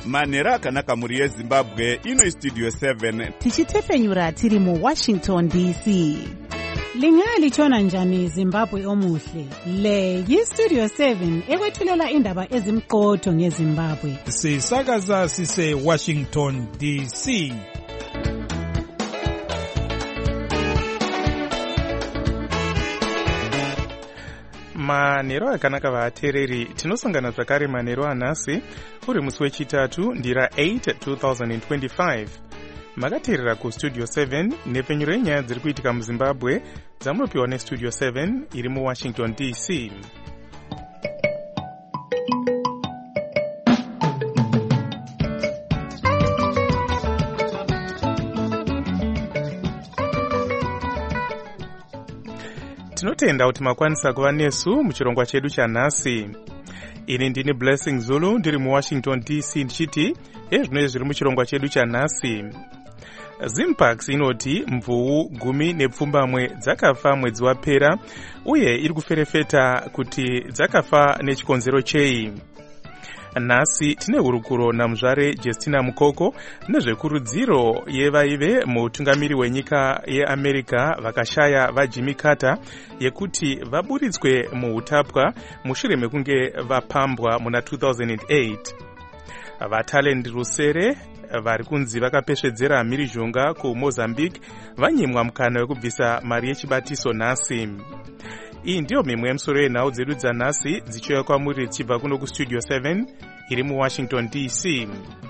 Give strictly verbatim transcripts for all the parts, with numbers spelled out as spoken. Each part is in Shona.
manhero akanaka mhuri yezimbabwe. Ino istudio seven tichitefenyura tiri muwashington D C. Lingalitshona njani Zimbabwe omuhle? Le yistudio seven ekwethulela indaba ezimqotho ngeZimbabwe. Sisakaza sise Washington D C. Manhero akanaka vateereri, tinosangana zvakare manhero anhasi uri musi wechitatu ndira eight twenty twenty-five. Makateerera kustudio seven nepfenyuro yenyaya dziri kuitika muZimbabwe dzamunopiwa nestudio seven iri muWashington D C. Tinotenda kuti makwanisa kuva nesu muchirongwa chedu chanhasi. Ini ndini Blessing Zulu ndiri muWashington D C ndichiti ezvino zviri muchirongwa chedu chanhasi. Zimpax inoti mvuu gumi nepfumbamwe dzakafa mwedzi wapera uye iri kuferefeta kuti dzakafa nechikonzero chei. Nhasi tine hurukuro namuzvare Justina Mukoko nezvekurudziro yevaive mutungamiri wenyika yeAmerica vakashaya vaJimmy Carter yekuti vaburitswe muhutapwa mushure mekunge vapambwa muna two thousand eight. Vatalend rusere vari kunzi vakapesvedzera mhirizhonga kuMozambique vanyimwa mukana wekubvisa mari yechibatiso nhasi. Iyi ndiyo mimwe yemusoro yenhau dzedu dzanhasi dzichiuya kwamuri dzichibva kuno kustudio seven iri muWashington D C.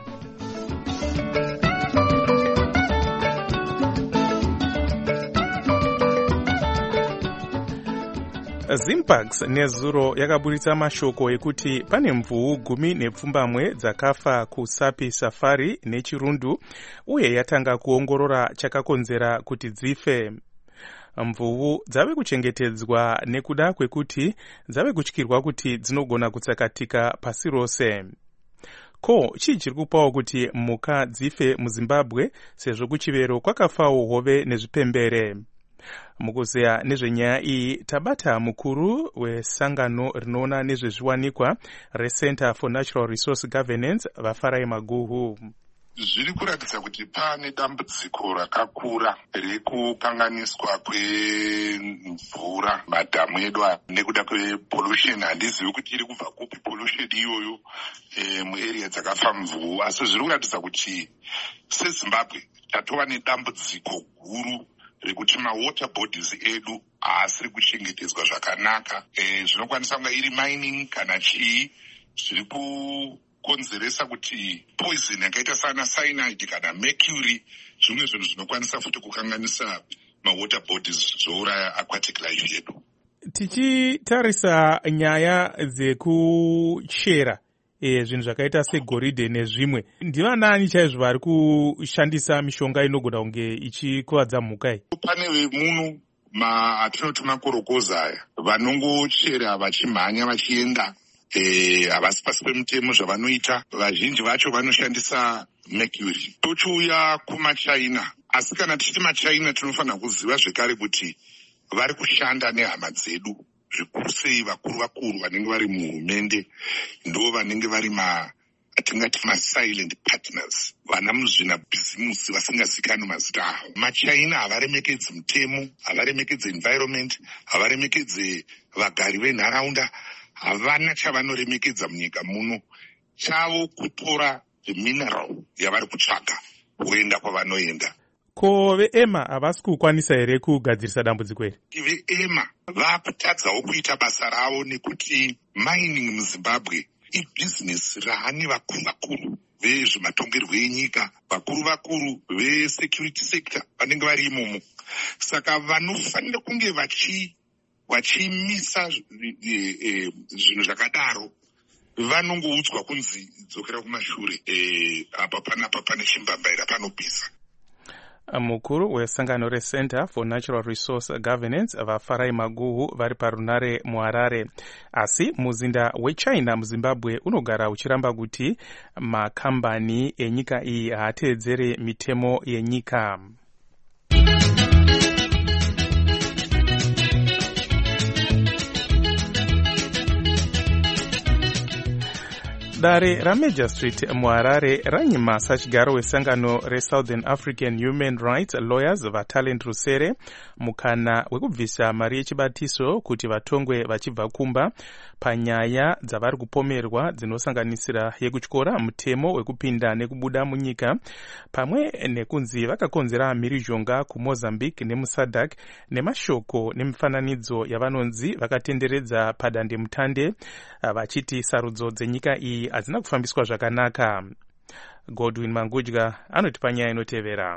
Zimpax nezuro yakaburitsa mashoko ekuti pane mvuu gumi nepfumbamwe dzakafa kuSapi Safari neChirundu uye yatanga kuongorora chakakonzera kuti dzife. Mvuu dzave kuchengetedzwa nekuda kwekuti dzave kutyirwa kuti dzinogona kutsakatika pasi rose. Ko chii chiri kupawo kuti mhuka dzife muZimbabwe sezvo kuchivero kwakafawo hove nezvipembere? Mukuzeya nezvenyaya iyi tabata mukuru wesangano rinoona nezvezviwanikwa reCenter for Natural Resource Governance Vafarai Maguhu. Zviri kuratidza kuti pane dambudziko rakakura rekukanganiswa kwemvura madhamu edu nekuda kwepollution. Handizivi kuti iri kubva kupi pollution iyoyo e, muarea dzakafa mvuu, asi zviri kuratidza kuti seZimbabwe tatova nedambudziko guru rekuti mawater bodies edu haasiri kuchengetedzwa zvakanaka. E, zvinokwanisa kunga iri mining kana chii zviri ku konzeresa kuti poison yakaita sana cyanide kana mercury zvimwe zvinhu zvinokwanisa futi kukanganisa mawater bodies zvouraya aquatic life yedu. Tichitarisa nyaya dzekuchera e, zvinhu zvakaita segoridhe nezvimwe, ndivanani chaizvo vari kushandisa mishonga inogona kunge ichikuvadza mhuka iyi? Pane vemuno atinoti makorokoza aya vanongochera vachimhanya vachienda havasi e, pasi pemutemo zvavanoita. Vazhinji vacho vanoshandisa mercury. Tochiuya kumaChina, asi kana tichiti maChina tinofanira kuziva zvekare kuti vari kushanda nehama dzedu zvikuru sei. Vakuru vakuru vanenge vari muhurumende ndo vanenge vari ma atingati masilent partners, vana muzvina bhizimusi vasingazikanwi mazita avo. MaChina havaremekedzi mutemo, havaremekedzi environment, havaremekedzi vagari venharaunda, havana chavanoremekedza munyika muno. Chavo kutora mineral yavari kutsvaga voenda kwavanoenda. Ko veEMA havasi kukwanisa here kugadzirisa dambudziko iri? VeEMA vakutadzawo kuita basa ravo nekuti mining muZimbabwe ibhizinesi rahani vakuru vakuru vezvematongerwo enyika, vakuru vakuru vesecurity sector vanenge vari imomo. Saka vanofanira kunge vachi vachimisa zvinhu zvakadaro vanongoudzwa kunzi dzokera kumashure. E, apa panapa pane chimbambaira panopisa. Mukuru wesangano reCenter for Natural Resource Governance Vafarai Maguhu vari parunare muHarare. Asi muzinda weChina muZimbabwe unogara uchiramba kuti makambani enyika iyi haateedzere mitemo yenyika. dare ramajor street muharare ranyimasa chigaro wesangano resouthern african human rights lawyers vatalent rusere mukana wekubvisa mari yechibatiso kuti vatongwe vachibva kumba panyaya dzavari kupomerwa dzinosanganisira yekutyora mutemo wekupinda nekubuda munyika pamwe nekunzi vakakonzera mhirizhonga kumozambique nemusadc nemashoko nemifananidzo yavanonzi vakatenderedza padandemutande vachiti sarudzo dzenyika iyi hadzina kufambiswa zvakanaka. Godwin Mangudya anoti panyaya inotevera.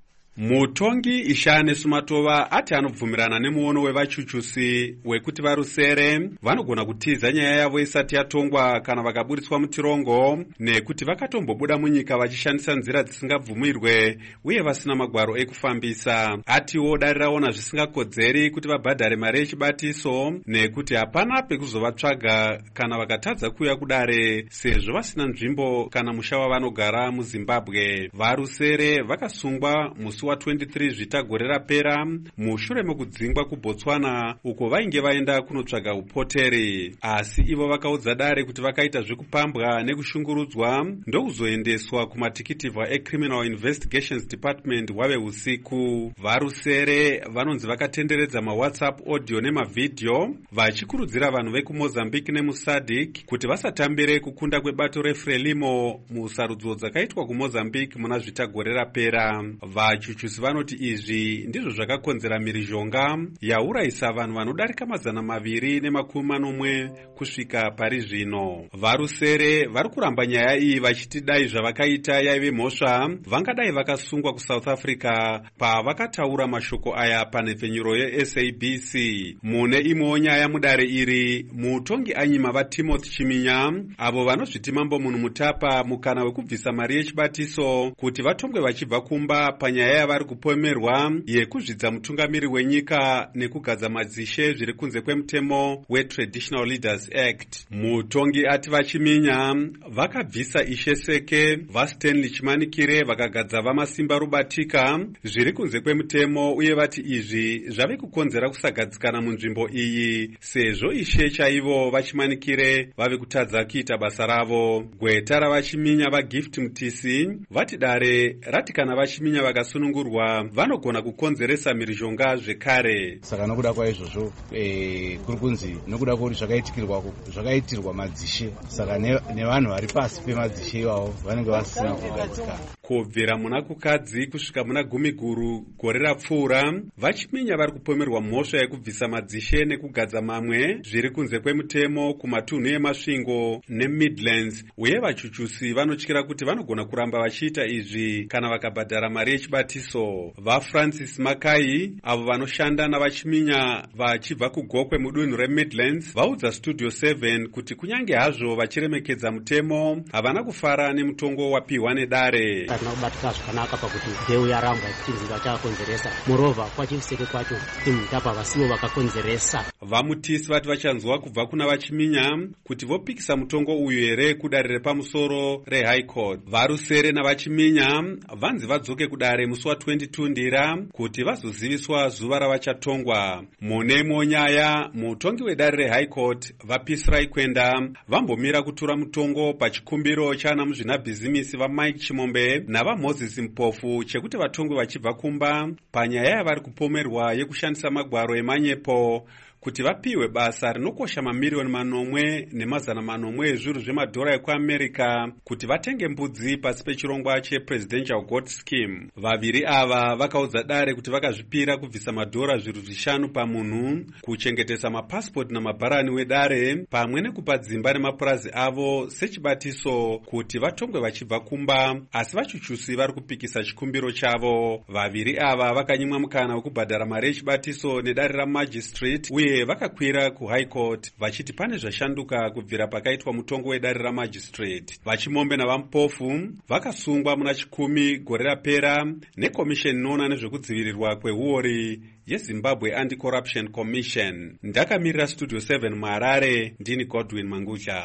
Mutongi Ishane Sumatova ati anobvumirana nemuono wevachuchusi wekuti varusere vanogona kutiza nyaya yavo isati yatongwa kana vakaburitswa mutirongo nekuti vakatombobuda munyika vachishandisa nzira dzisingabvumirwe uye vasina magwaro ekufambisa. Atiwo dare raona zvisingakodzeri kuti vabhadhare mari yechibatiso nekuti hapana pekuzovatsvaga kana vakatadza kuuya kudare sezvo vasina nzvimbo kana musha wavanogara muZimbabwe. Varusere vakasungwa musi wa twenty-three zvitagore rapera mushure mekudzingwa kuBotswana uko vainge vaenda kunotsvaga upoteri, asi ivo vakaudza dare kuti vakaita zvekupambwa nekushungurudzwa ndokuzoendeswa kumatikitivha eCriminal Investigations Department wave usiku. Varusere vanonzi vakatenderedza mawhatsapp audio nemavideo vachikurudzira vanhu vekuMozambique nemusadc kuti vasatambire kukunda kwebato reFrelimo musarudzo dzakaitwa kuMozambique muna zvitagore rapera. Vachuchusi vanoti izvi ndizvo zvakakonzera mhirizhonga yaurayisa vanhu vanodarika mazana maviri nemakumi manomwe kusvika pari zvino. Varusere vari kuramba nyaya iyi vachiti dai zvavakaita yaive mhosva vangadai vakasungwa kuSouth Africa pavakataura mashoko aya panhepfenyuro yeS A B C. Mune imwewo nyaya mudare iri mutongi anyima vaTimothy Chiminya avo vanozviti mambo munhu mutapa mukana wekubvisa mari yechibatiso kuti vatongwe vachibva kumba panyaya yavari kupomerwa yekuzvidza mutungamiri wenyika nekugadza madzishe zviri kunze kwemutemo weTraditional Leaders Act. Mutongi ati vaChiminya vakabvisa Ishe Seke vaStanley Chimanikire vakagadza vamasimba rubatika zviri kunze kwemutemo uye vati izvi zvave kukonzera kusagadzikana munzvimbo iyi sezvo Ishe chaivo vaChimanikire vave kutadza kuita basa ravo. Gweta ravaChiminya vaGift Mutisi vati dare rati kana vaChiminya vakasunungurwa vanogona kukonzeresa mhirizhonga zvekare. Saka nokuda kwaizvozvo eh, kuri kunzi nokuda kwokuti zvakaitikirwa zvakaitirwa madzishe saka nevanhu vari pasi pemadzishe iwawo vanenge vasina kugadzikana. Kubvira muna kukadzi kusvika muna gumi guru gore rapfuura vaChiminya vari kupomerwa mhosva yekubvisa madzishe nekugadza mamwe zviri kunze kwemutemo kumatunhu emasvingo neMidlands uye vachuchusi vanotyira kuti vanogona kuramba vachiita izvi kana vakabhadhara mari yechibatiso. VaFrancis Makai avo vanoshanda navaChiminya vachibva kugokwe mudunhu reMidlands vaudza Studio seven kuti kunyange hazvo vachiremekedza mutemo havana kufara nemutongo wapiwa nedare. Hatina kubatika zvakanaka pakuti mbeu yarambwa ichinzi vachakonzeresa murova kwachiviseke kwacho kuti mutapa vasivo vakakonzeresa. Vamutisi vati vachanzwa kubva kuna vaChiminya kuti vopikisa mutongo uyu here kudare repamusoro reHigh Court. Varusere navaChiminya vanzi vadzoke kudare musi wa twenty-two ndira kuti vazoziviswa zuva ravachatongwa. Munemo nyaya mutongi wedare reHigh Court vaPisrai Kwenda vambomira kutura mutongo pachikumbiro chana muzvinabhizimisi vaMike Chimombe navaMoses Mpofu chekuti vatongwe vachibva kumba panyaya yavari kupomerwa yekushandisa magwaro emanyepo kuti vapiwe basa rinokosha mamiliyoni manomwe nemazana manomwe ezvinhu zvemadhora ekuAmerica kuti vatenge mbudzi pasi pechirongwa chePresidential Goat Scheme. Vaviri ava vakaudza dare kuti vakazvipira kubvisa madhora zviru zvishanu pamunhu, kuchengetesa mapasipoti namabharani wedare pamwe nekupa dzimba nemapurazi avo sechibatiso kuti vatongwe vachibva kumba, asi vachuchusi vari kupikisa chikumbiro chavo. Vaviri ava vakanyimwa mukana wekubhadhara mari yechibatiso nedare raMagistrate uye vakakwira kuHigh Court vachiti pane zvashanduka kubvira pakaitwa mutongo wedare raMagistrate. VaChimombe navaMpofu vakasungwa muna chikumi gore rapera nekomisheni inoona nezvekudzivirirwa kwehuori yeZimbabwe Anti-Corruption Commission. Ndakamirira Studio seven muHarare, ndini Godwin Mangudya.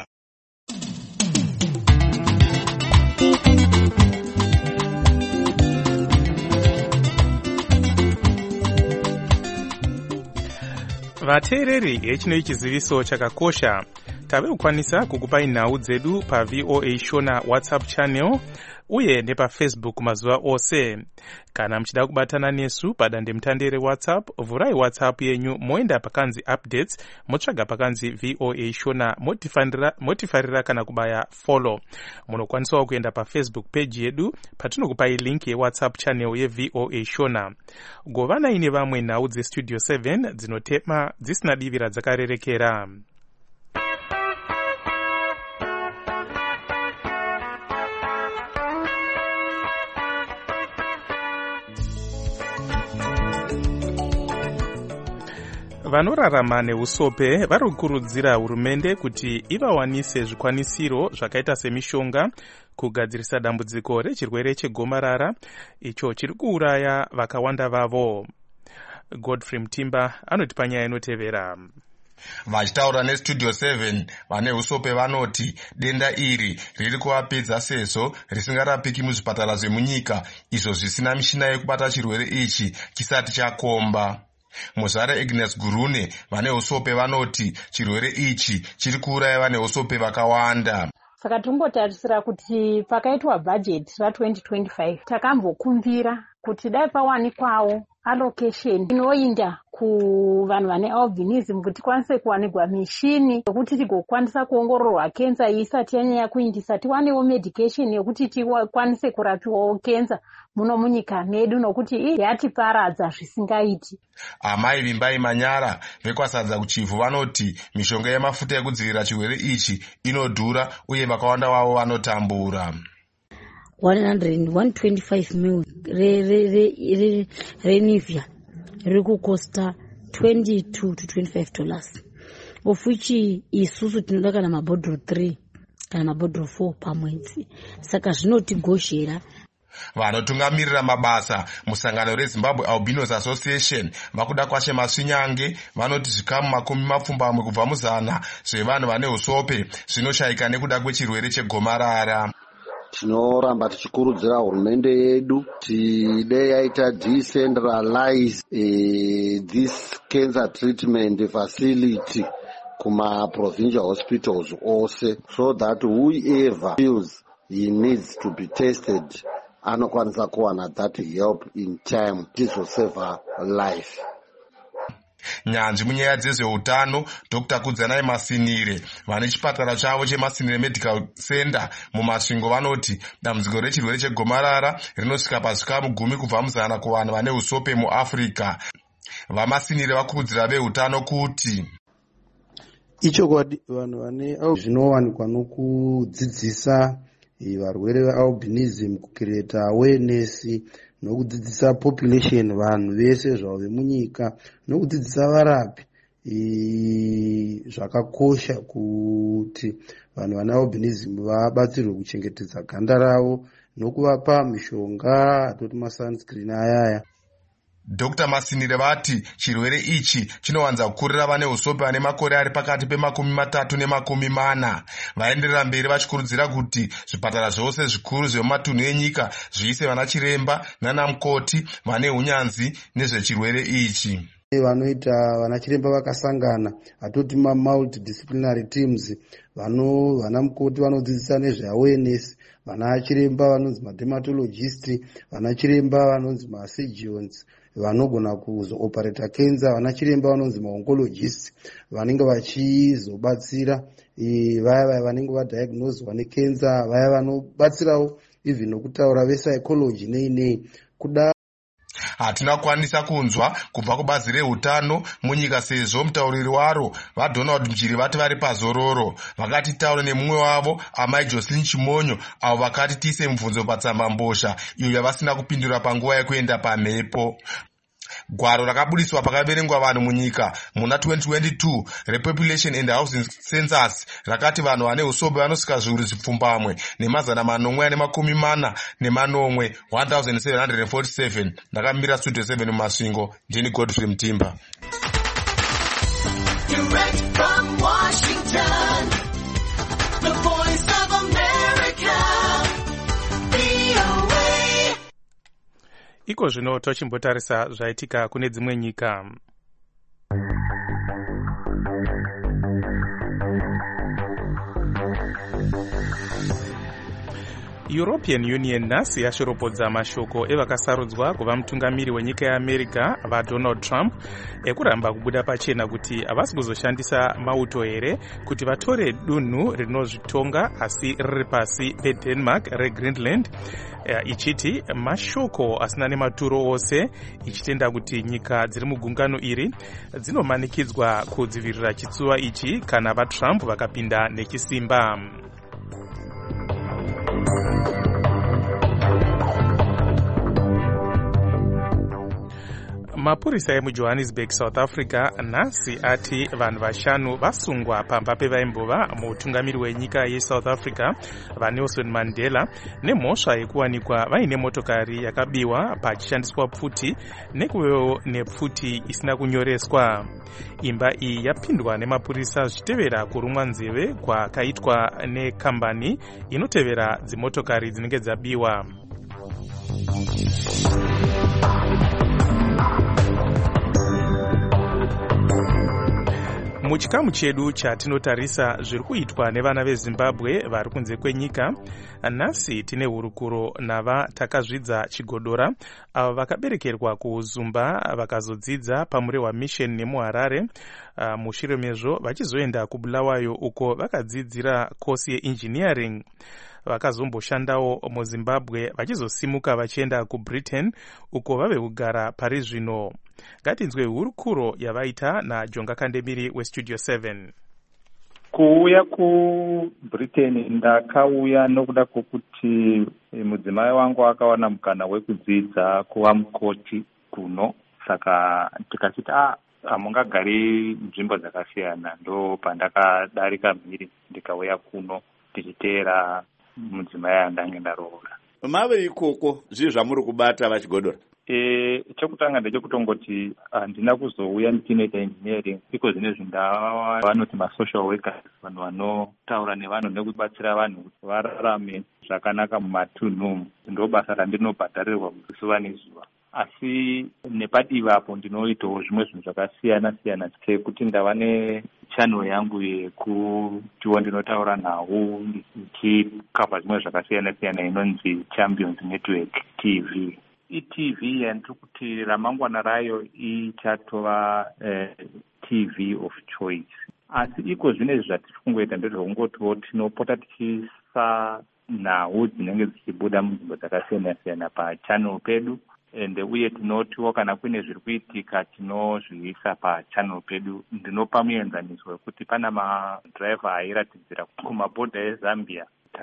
Vateereri, hechino chiziviso chakakosha. tave kukwanisa kukupai nhau dzedu pa V O A Shona WhatsApp channel uye nepa Facebook mazuva ose. Kana mchida kubatana nesu padande mutandere WhatsApp, vurai WhatsApp yenyu moenda pakanzi updates, motsvaga pakanzi V O A Shona, motifarira, motifarira kana kubaya follow. Munokwanisawo kuenda pa Facebook page yedu patinokupai link ye WhatsApp channel ye V O A Shona. Govana ine vamwe nhau dze Studio seven dzinotema dzisina divira dzakarerekera. Vanorarama neusope vari kukurudzira hurumende kuti ivawanise zvikwanisiro zvakaita semishonga kugadzirisa dambudziko rechirwere chegomarara icho chiri kuuraya vakawanda vavo. Godfrey Mtimba anoti panyaya inotevera. Vachitaura neStudio seven vane usope vanoti denda iri riri kuvapedza sezvo risingarapiki muzvipatara zvemunyika izvo zvisina mishina yekubata chirwere ichi chisati chakomba. Muzvare Agnes Gurune vane usope vanoti chirwere ichi chiri kuuraya vane usope vakawanda. Saka tongotarisira kuti pakaitwa budget ra twenty twenty-five takambokumbira kuti dai pawanikwawo allocation inoinda kuvanhu vane albinism kuti kwanise kuwanikwa mishini yokuti tigokwanisa kuongororwa kenza isati yanyanya kuindisa, tiwanewo medication yokuti tikwanise kurapiwawo kenza muno munyika medu nokuti yatiparadza zvisingaiti. Amai Vimbai Manyara vekwasadza kuchivu vanoti mishonga yemafuta ekudzivirira chirwere ichi inodhura uye vakawanda wavo vanotambura. one hundred twenty-five mil re re re re Nivea riri kukosta twenty-two to twenty-five dollars, of which isusu tinoda kana mabhodhoro three kana mabhodhoro four pamwedzi. Saka zvinotigoshera. Vanotungamirira mabasa musangano reZimbabwe Albinos Association vakuda kwashe masvinyange vanoti zvikamu makumi mapfumbamwe kubva muzana zvevanhu vane usope zvinoshayika nekuda kwechirwere chegomarara. Tinoramba tichikurudzira hurumende yedu kuti dei yaita decentralize eh, this cancer treatment facility kuma provincial hospitals ose, so that whoever feels he needs to be tested anokwanisa kuwana that help in time to save her life. Nyanzvi munyaya dzezveutano Doctor Kudzanai Masinire vane chipatara chavo cheMasinire Medical Center mumasvingo vanoti dambudziko rechirwere chegomarara rinosvika pazvikamu gumi kubva muzana kuvanhu vane usope muAfrica. VaMasinire vakurudzira veutano kuti ichokwadi vanhu vane zvinowanikwa nokudzidzisa varwere vealbinism, kucreate awareness nokudzidzisa population vanhu vese zvavo vemunyika nokudzidzisa varapi zvakakosha kuti vanhu vane albinism vabatsirwe kuchengetedza ganda ravo nokuvapa mishonga atoti masunscreen ayaya. Doctor Masinire vati chirwere ichi chinowanza kukurira vane usope vane makore ari pakati pemakumi matatu nemakumi mana. Vaenderera mberi vachikurudzira kuti zvipatara zvose zvikuru zvemumatunhu enyika zviise vana chiremba nana mukoti vane unyanzvi nezvechirwere ichi. Vanoita vana chiremba vakasangana atoti ma multidisciplinary teams, vano vana mukoti vanodzidzisa nezve awareness, vana chiremba vanonzi madermatologist, vana chiremba vanonzi masurgeons vanogona kuzooperata cancer, vana chiremba vanonzi maoncologist vanenge vachizobatsira vaya vaya vanenge vadiagnose vane cancer, vaya vanobatsirawo even nokutaura vepsychology nei nei. Kuda hatina kukwanisa kunzwa kubva kubazi reutano munyika sezvo mutauriri waro vaDonald Mjiri vati vari pazororo. Vakati taura nemumwe wavo amai Jocelyn Chimonyo avo vakati tiise mubvunzo patsamba mbozha iyo yavasina kupindura panguva yekuenda pamhepo. Gwaro rakabudiswa pakaverengwa vanhu munyika muna twenty twenty-two rePopulation and Housing Census rakati vanhu vane usobe vanosvika zviuru zvipfumbamwe nemazana manomwe ane makumi mana nemanomwe one thousand seven hundred forty-seven. Ndakamira Studio seven mumasvingo. Ndini Godfrey Mtimba. Direct from Washington, the voice of America, V O A. Iko zvino tochimbotarisa zvaitika kune dzimwe nyika. European Union nhasi yashoropodza mashoko evakasarudzwa kuva mutungamiri wenyika yeAmerica vaDonald Trump ekuramba kubuda pachena kuti havasi kuzoshandisa mauto here kuti vatore dunhu rinozvitonga asi riri pasi peDenmark reGreenland, ichiti mashoko asina nematuro ose, ichitenda kuti nyika dziri mugungano iri dzinomanikidzwa kudzivirira chitsuwa ichi kana vaTrump vakapinda nechisimba. Mapurisa emuJohannesburg, South Africa nhasi ati vanhu vashanu vasungwa pamba pevaimbova mutungamiri wenyika yeSouth Africa vaNelson Mandela nemhosva yekuwanikwa vaine motokari yakabiwa pachishandiswa pfuti nekuvewo nepfuti isina kunyoreswa. Imba iyi yapindwa nemapurisa zvichitevera kurumwa nzeve kwakaitwa nekambani inotevera dzimotokari dzinenge dzabiwa. Muchikamu chedu chatinotarisa zviri kuitwa nevana veZimbabwe vari kunze kwenyika, nhasi tine hurukuro navatakazvidza chigodora avo vakaberekerwa kuZumba vakazodzidza pamurehwa mission nemuHarare. Uh, mushure mezvo vachizoenda kuBulawayo uko vakadzidzira kosi yeengineering. Vakazomboshandawo muZimbabwe vachizosimuka vachienda kuBritain uko vave kugara pari zvino. Ngatinzwe hurukuro yavaita naJonga Kandemiri weStudio seven. Kuuya kuBritain ndakauya nokuda kwokuti mudzimai wangu akawana mukana wekudzidza kuva mukoti kuno, saka tikachiti ah hamungagari nzvimbo dzakasiyana, ndo pandakadarika mhiri ndikauya kuno tichiteera mudzimai andange ndaroora. Mave ikoko zvii zvamuri kubata vachigodora? E, chekutanga ndechekutongoti handina kuzouya ndichinoita engineering, iko zvine zvindava vanoti masocial workers, vanhu vanotaura nevanhu nekubatsira vanhu kuti vararame zvakanaka mumatunhu, ndo basa randinobhadharirwa zuva nezuva. Asi nepadivi apo ndinoitawo zvimwe zvinhu zvakasiyana siyana, sekuti ndava nechannel yangu yekutiwo ndinotaura nawo ndichikavha zvimwe zvakasiyana siyana inonzi Champions Network T V. iT V yandiri kuti ramangwana rayo ichatova eh, T V of choice. Asi iko zvine zvatiri kungoita ndezvokungotiwo tinopota tichisa nhau dzinenge dzichibuda munzvimbo dzakasiyana siyana pachannel pedu, ende uye tinotiwo kana kune zviri kuitika tinozviisa pachannel pedu. Ndinopa muenzaniso wekuti pana madhiraivha airatidzira kumabhodha eZambia,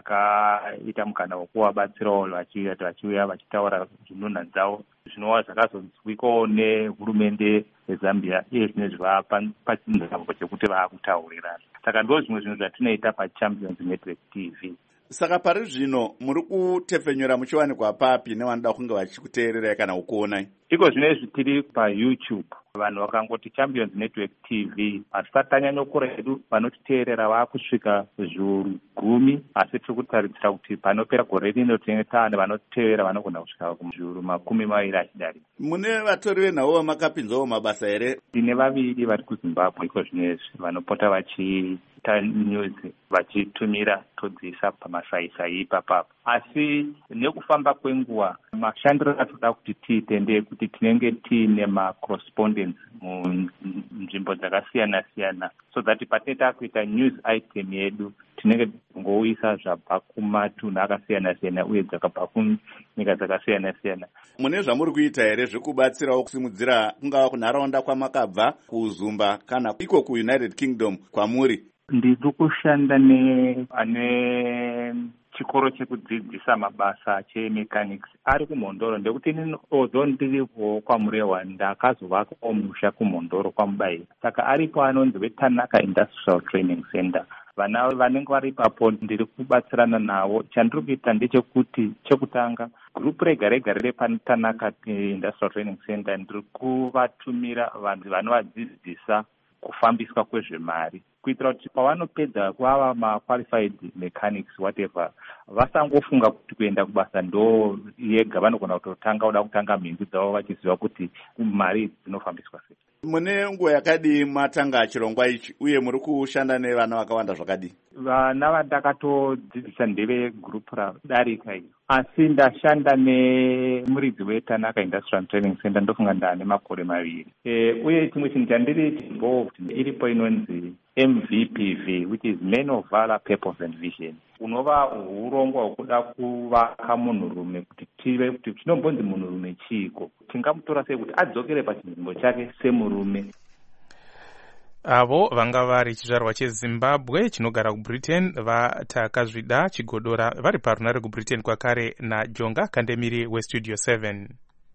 takaita mukana wekuvabatsirawo vachiuya vachitaura zvinunha dzavo zvinova zvakazonzwikawo nehurumende yeZambia, iye zvinezvi vapa pachinzvambo chekuti vaakutaurirana. Saka ndo zvimwe zvinhu zvatinoita paChampions Network T V. Saka pari zvino muri kutepfenyura muchiwanikwa papi nevanoda kunge vachikuteererai kana kukuonai? Iko zvinezvi tiri paYouTube, vanhu vakangoti Champions Network T V, hatisati tanyanya kuredu vanotiteerera vakusvika zviuru gumi, asi tiri kutarisira kuti panopera gore rino tinenge taane vanotiteerera vanogona kusvika kuzviuru makumi maviri achidarika. Mune vatori venhau vamakapinzawo mabasa here? Tine vaviri vari kuZimbabwe iko zvinezvi vanopota vachiita news vachitumira todziisa pamasaisai ipapapo. Asi nekufamba kwenguva mashandiro atoda kuti tiite ndeyekuti tinenge tiine ma-correspondence munzvimbo dzakasiyana siyana, so that patete takuita news item yedu tinenge ngouyisa zvabva kumatunhu akasiyana siyana uye dzakabva kunyika dzakasiyana siyana. Mune zvamuri kuita here zvekubatsirawo kusimudzira kungava kunharaunda kwamakabva, kuZumba kana iko kuUnited Kingdom kwamuri? Ndiri kushanda neane chikoro chekudzidzisa mabasa chemechanics ari kuMhondoro, ndekuti ini although ndiripo kwamurehwa ndakazovakawo musha kuMhondoro kwaMubayi, saka aripo anonzi veTanaka Industrial Training Center. Vana vanenge vari ipapo ndiri kubatsirana navo. Chandiri kuita ndechekuti chekutanga gurupu rega rega riri paTanaka Industrial Training Center ndiri kuvatumira vanhu vanovadzidzisa kufambiswa kwezvemari. kuitira kuti pavanopedza kuva maqualified mechanics whatever vasangofunga kuti kuenda kubasa ndo yega, vanogona kutotanga uda kutanga mhindu dzavo vachiziva kuti mari dzinofambiswa sei. Mune nguva yakadi matanga chirongwa ichi uye muri kushanda nevana vakawanda zvakadi? Vana vandakatodzidzisa ndeve gurupu radarika iyo, asi ndashanda nemuridzi weTanaka Industrial Training Center ndofunga ndaa nemakore maviri. E, uye chimwe chinhu chandiri involved iripo inonzi M V P V, which is Men of Valor, Purpose and Vision. Unova urongwa hwekuda kuvaka munhurume kuti tive kuti chinombonzi munhurume chiiko, tingamutora sei kuti adzokere pachinzvimbo chake semurume. Avo vanga vari chizvarwa cheZimbabwe chinogara kuBritain vatakazvida chigodora vari parunare kuBritain kwakare naJonga Kandemiri weStudio seven.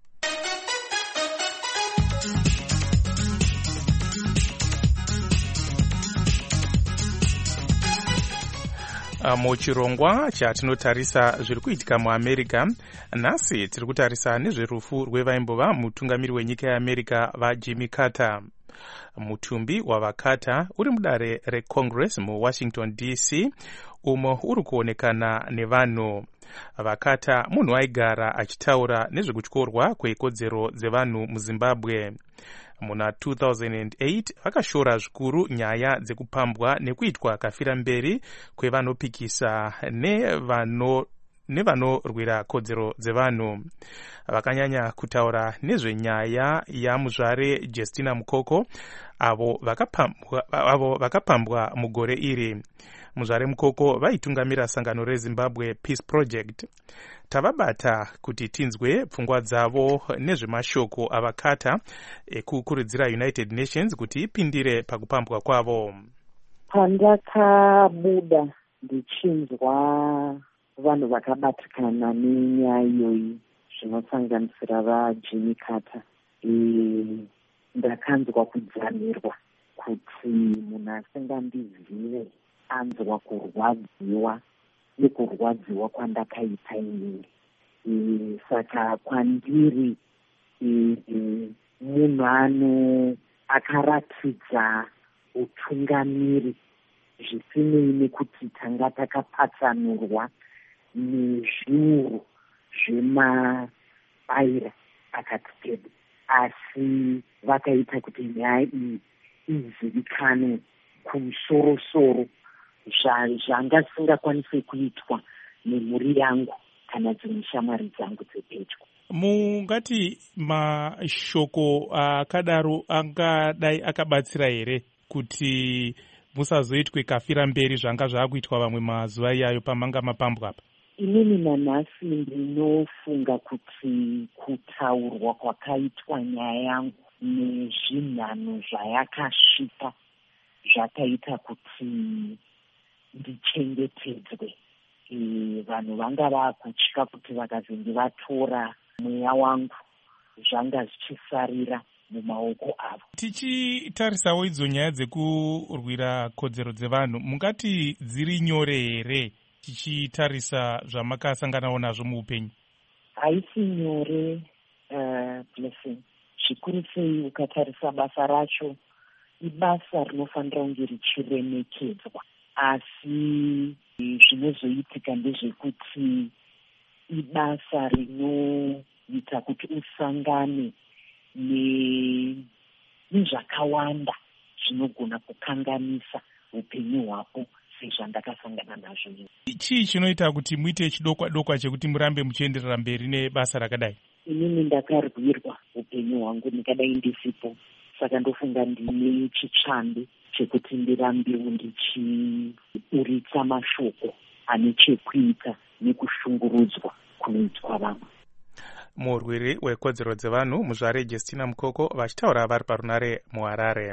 Muchirongwa chatinotarisa zviri kuitika muAmerica, nhasi tiri kutarisa nezverufu rwevaimbova mutungamiri wenyika yeAmerica vaJimmy Carter. Mutumbi wavaCarter uri mudare reCongress muWashington D C umo uri kuonekana nevanhu. VaCarter munhu aigara achitaura nezvekutyorwa kwekodzero dzevanhu muZimbabwe. Muna two thousand eight vakashora zvikuru nyaya dzekupambwa nekuitwa kafira mberi kwevanopikisa nevano nevanorwira kodzero dzevanhu. Vakanyanya kutaura nezvenyaya yamuzvare Justina Mukoko avo vakapambwa, avo vakapambwa mugore iri. Muzvare Mukoko vaitungamira sangano reZimbabwe Peace Project. Tavabata kuti tinzwe pfungwa dzavo nezvemashoko avaCarter ekukurudzira United Nations kuti ipindire pakupambwa kwavo. Pandakabuda ndichinzwa vanhu vakabatikana nenyaya iyoyi zvinosanganisira vaJimmy Carter, e, ndakanzwa kudzamirwa kuti munhu asingandizive anzwa kurwadziwa nekurwadziwa kwandakaita inini. E, saka kwandiri e, e, munhu ano akaratidza utungamiri zvisinei nekuti tanga takapatsanurwa nezviuru zvemabaira akatipeda, asi vakaita kuti nyaya iyi izivikane kumusoro-soro zvanga zvisingakwanisi kuitwa nemhuri yangu kana dzimwe shamwari dzangu dzepedyo. Mungati mashoko akadaro angadai akabatsira here kuti musazoitwe kafira mberi zvanga zvaakuitwa vamwe mazuva iyayo pamanga mapambwa apa? Inini nanhasi ndinofunga kuti kutaurwa kwakaitwa nyaya yangu nezvinhano zvayakasvika zvakaita kuti ndichengetedzwe. E, vanhu vanga vakutya kuti vakazenge vatora mweya wangu zvanga zvichisarira mumaoko avo. Tichitarisawo idzo nyaya dzekurwira kodzero dzevanhu, mungati dziri nyore here tichitarisa zvamakasanganawo nazvo muupenyu? Haisi nyore, uh, blessing. Zvikuru sei ukatarisa basa racho, ibasa rinofanira kunge richiremekedzwa, asi zvinozoitika ndezvekuti ibasa rinoita kuti usangane nezvakawanda zvinogona kukanganisa upenyu hwako sezvandakasangana nazvo. Chii chinoita kuti muite chidokwa dokwa chekuti murambe muchienderera mberi nebasa rakadai? Inini ndakarwirwa upenyu hwangu ndikadai ndisipo, saka ndofunga ndine chitsvambe chekuti ndirambewo ndichiuritsa mashoko ane chekuita nekushungurudzwa kunoitwa vamwe. Murwiri wekodzero dzevanhu muzvare Justina Mukoko vachitaura vari parunare muHarare.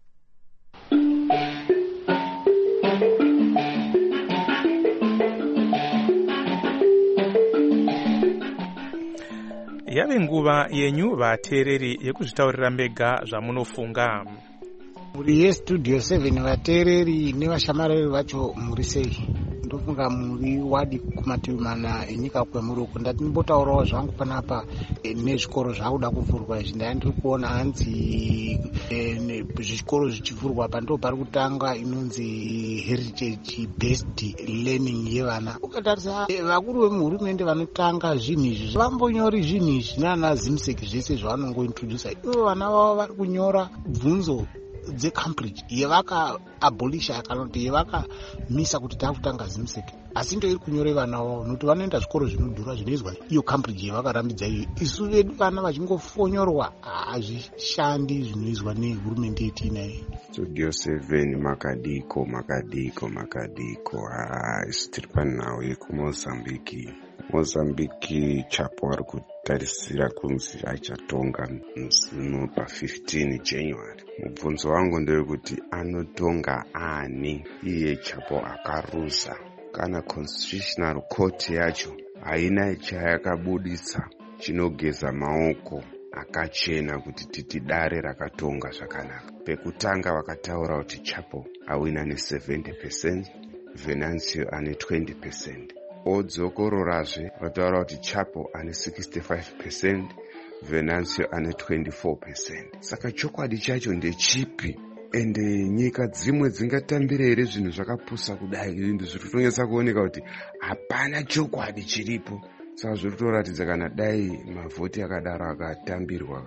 Yave nguva yenyu vateereri yekuzvitaurira mega zvamunofunga. Muri yeStudio seven vateereri nevashamarari vacho muri sei? ndofunga muri wadi kumativi mana enyika kwemuri uku ndati ndimbotaurawo zvangu panapa nezvikoro zvakuda kuvhurwa izvi ndaya ndiri kuona hanzi zvikoro zvichivhurwa pa ndo pari kutanga inonzi heritage based learning yevana. Ukatarisa vakuru vemuhurumende vanotanga zvinhu izvi vambonyori zvinhu izvi nana zimsek zvese zvavanongointrodusa ivo vana vavo vari kunyora bvunzo dzeCambridge yevaka abolisha kana kuti yevakamisa kuti takutanga zimsek, asi ndo iri kunyore vana vavo nokuti vanoenda zvikoro zvinodhura zvinoizwa iyo Cambridge yevakarambidza iyo. Isu vedu vana vachingofonyorwa hazvishandi zvinoizwa nehurumende yetinayo. Studio seven makadiko makadiko makadiko ah isu tiri panhau yekuMozambique. Mozambique Chapo ari kutarisira kunzi achatonga musi pa fifteen January. Mubvunzo wangu ndewekuti anotonga ani iye Chapo akaruza kana constitutional court yacho haina chayakabudisa chinogeza maoko akachena kuti titi dare rakatonga zvakanaka. Pekutanga vakataura kuti Chapo awina ne seventy percent, Venancio ane twenty percent. Odzokororazve vataura kuti Chapo ane sixty-five percent, Venancio ane twenty-four percent. Saka chokwadi chacho ndechipi? Ende nyika dzimwe dzingatambire here zvinhu zvakapusa kudai? Ende zvirikutonyatsa kuoneka kuti hapana chokwadi chiripo. Saka zvirikutoratidza kana dai mavhoti akadaro akatambirwa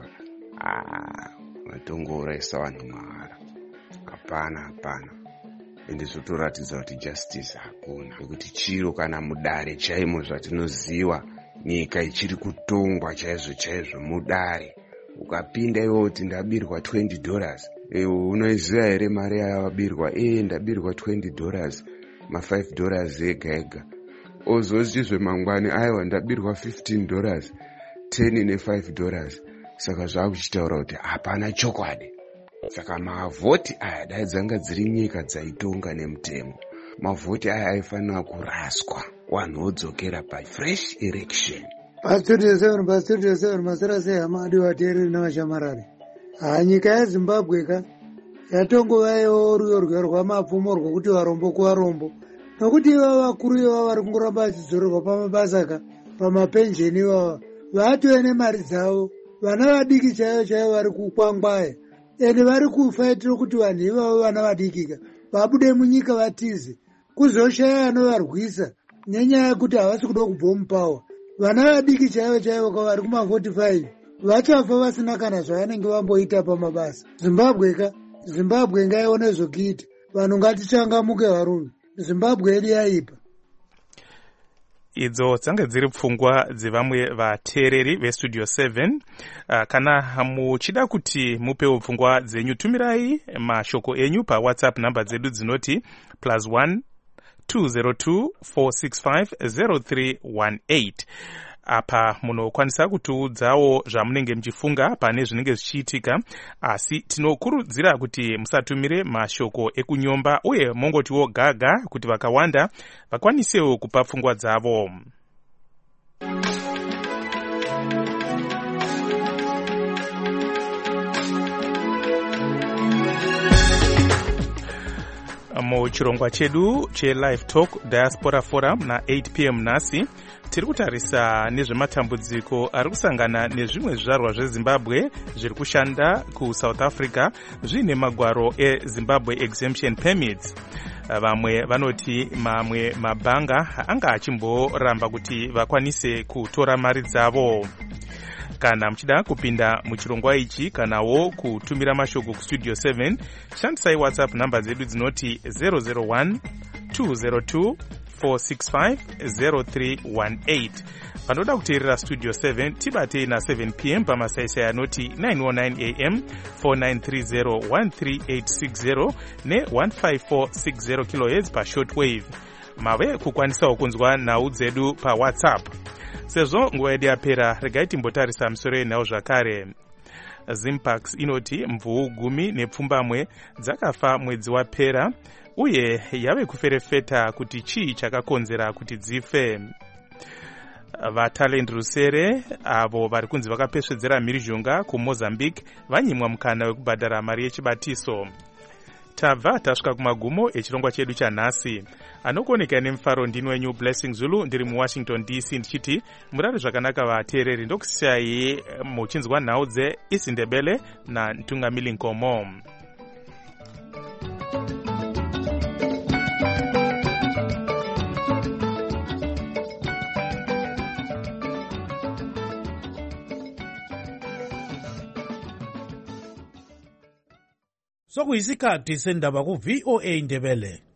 ah vatongouraisa vanhu mahara. Hapana hapana. Ende zvotoratidza kuti justice hakuna, nekuti chiro kana mudare chaimo zvatinoziva nyika ichiri kutongwa chaizvo chaizvo mudare. Ukapinda iwo kuti ndabirwa twenty dollars, ewe unoiziva here mari yavabirwa? Eh ndabirwa twenty dollars, ma five dollars ega ega. Ozozvizve mangwani aiwa ndabirwa fifteen dollars, ten ne five dollars. Saka zvakuchitaura kuti hapana chokwadi. Saka mavhoti aya dai dzanga dziri nyika dzaitonga nemutemo, mavhoti aya aifanira kuraswa, wanhu wodzokera pa fresh election. Pastudio seven pastudio seven masara sei hamadi wateereri navashamarari. Ha nyika yaZimbabwe ka yatongova ruyo rwamapfumo rwokuti varombo kuvarombo, nokuti ivava vakuru ivava vari kungoramba vachidzorerwa pamabasa ka pamapensheni ivava vatove nemari dzavo, vana vadiki chaivo chaivo vari kukwangwaya. Ende vari kufaitira kuti vanhu ivavo vana vadikika vabude munyika vatize kuzoshaya anovarwisa nenyaya yekuti havasi kuda kubva mupawa. Vana vadiki chaivo chaivo kavari kuma forty-five vachafa vasina kana zvavanenge vamboita pamabasa. Zimbabwe ka Zimbabwe ngaione zvokuita. Vanhu ngatichangamuke varume. Zimbabwe yedu yaipa. Idzo dzange dziri pfungwa dzevamwe vateereri vestudio seven. Uh, kana muchida kuti mupewo pfungwa dzenyu, tumirai mashoko enyu pa WhatsApp namba dzedu dzinoti plus one two zero two four six five zero three one eight. Apa munokwanisa kutiudzawo zvamunenge muchifunga pane zvinenge zvichiitika, asi tinokurudzira kuti musatumire mashoko ekunyomba uye mongotiwo gaga kuti vakawanda vakwanisewo kupa pfungwa dzavo. Muchirongwa chedu che-Live Talk Diaspora Forum na eight p m nhasi tiri kutarisa nezvematambudziko ari kusangana nezvimwe zvizvarwa zveZimbabwe zviri kushanda kuSouth Africa zvine magwaro eZimbabwe Exemption Permits. Vamwe vanoti mamwe mabhanga anga achimboramba kuti vakwanise kutora mari dzavo. Kana muchida kupinda muchirongwa ichi kanawo kutumira mashoko kustudio seven, shandisai WhatsApp namba dzedu dzinoti zero zero one two zero two four six five zero three one eight. Panoda kuteerera studio seven tibatei na seven p m pamasaisai anoti nine oh nine a m four nine three zero one three eight six zero ne one five four six zero kilohertz pa shortwave. Mave kukwanisawo kunzwa nhau dzedu pa WhatsApp. Sezvo nguva yedu yapera, regai timbotarisa musoro yenhau zvakare. Zimpax inoti mvuu gumi nepfumbamwe dzakafa mwedzi wapera uye yave kuferefeta kuti chii chakakonzera kuti dzife. VaTalent Rusere avo vari kunzi vakapesvedzera mhirizhonga kuMozambique vanyimwa mukana wekubhadhara mari yechibatiso. tabva tasvika kumagumo echirongwa chedu chanhasi. Anokuoneka nemufaro ndini wenyu Blessing Zulu, ndiri muwashington D C ndichiti murari zvakanaka vateereri, ndokusiyai muchinzwa nhau dzeIsindebele naNtungamili Nkomo. Sokuyisikhathi sendaba ku V O A Indebele.